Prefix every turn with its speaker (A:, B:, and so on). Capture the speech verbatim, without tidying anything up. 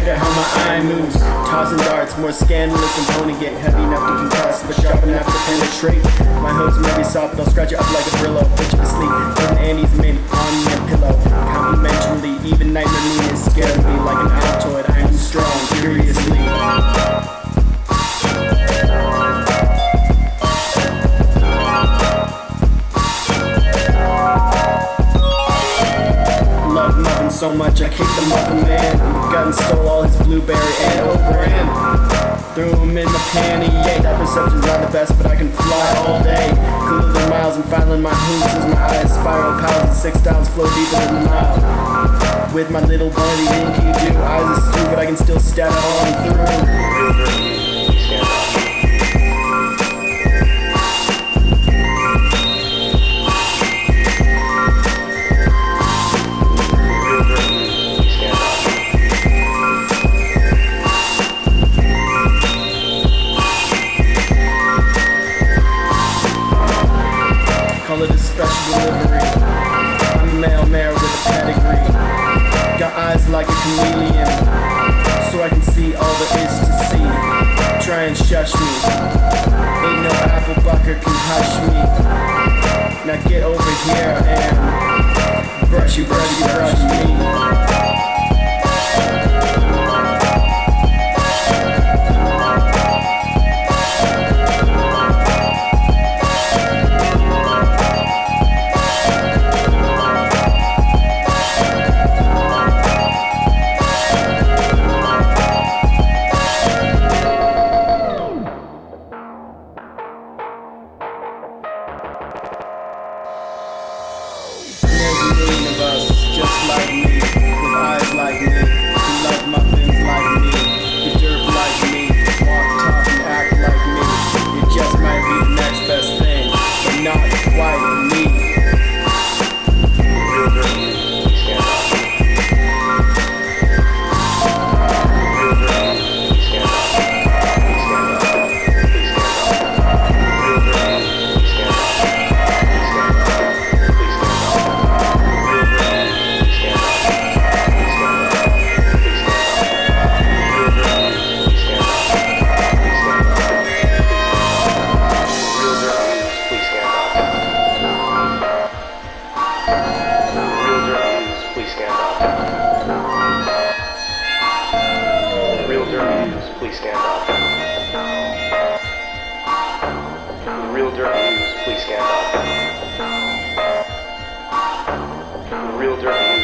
A: at how my eye moves. Tossing darts, more scandalous than pony get. Heavy enough to concuss, but sharp enough to penetrate. My hooves may be soft, they'll scratch you up like a Brillo. Put you to sleep, putting Annie's mint on your pillow. Complimentary, even nightmare mean is scared of me. Like an Altoid, I am strong, furiously. So much I kicked the muffin man. Got and stole all his blueberry and over him. Threw him in my panty. Yeah, that perception's not the best, but I can fly all day. Cooler than miles and filing my hoops as my eyes spiral. Pals and six downs flow deeper than a mile. With my little bunny dinky do eyes are stupid, but I can still stab it on through. Call it a special delivery. I'm a male mare with a pedigree. Got eyes like a chameleon, so I can see all there is to see. Try and shush me. Ain't no apple bucker can hush me. Now get over here and brushy, brushy, brush me. Of us, just like me, with eyes like me, who love muffins like me, who derp like me, walk, talk, and act like me. You just might be the next best thing, but not quite me.
B: Please stand up. The Real Dirt News, please stand up. The Real Dirt News.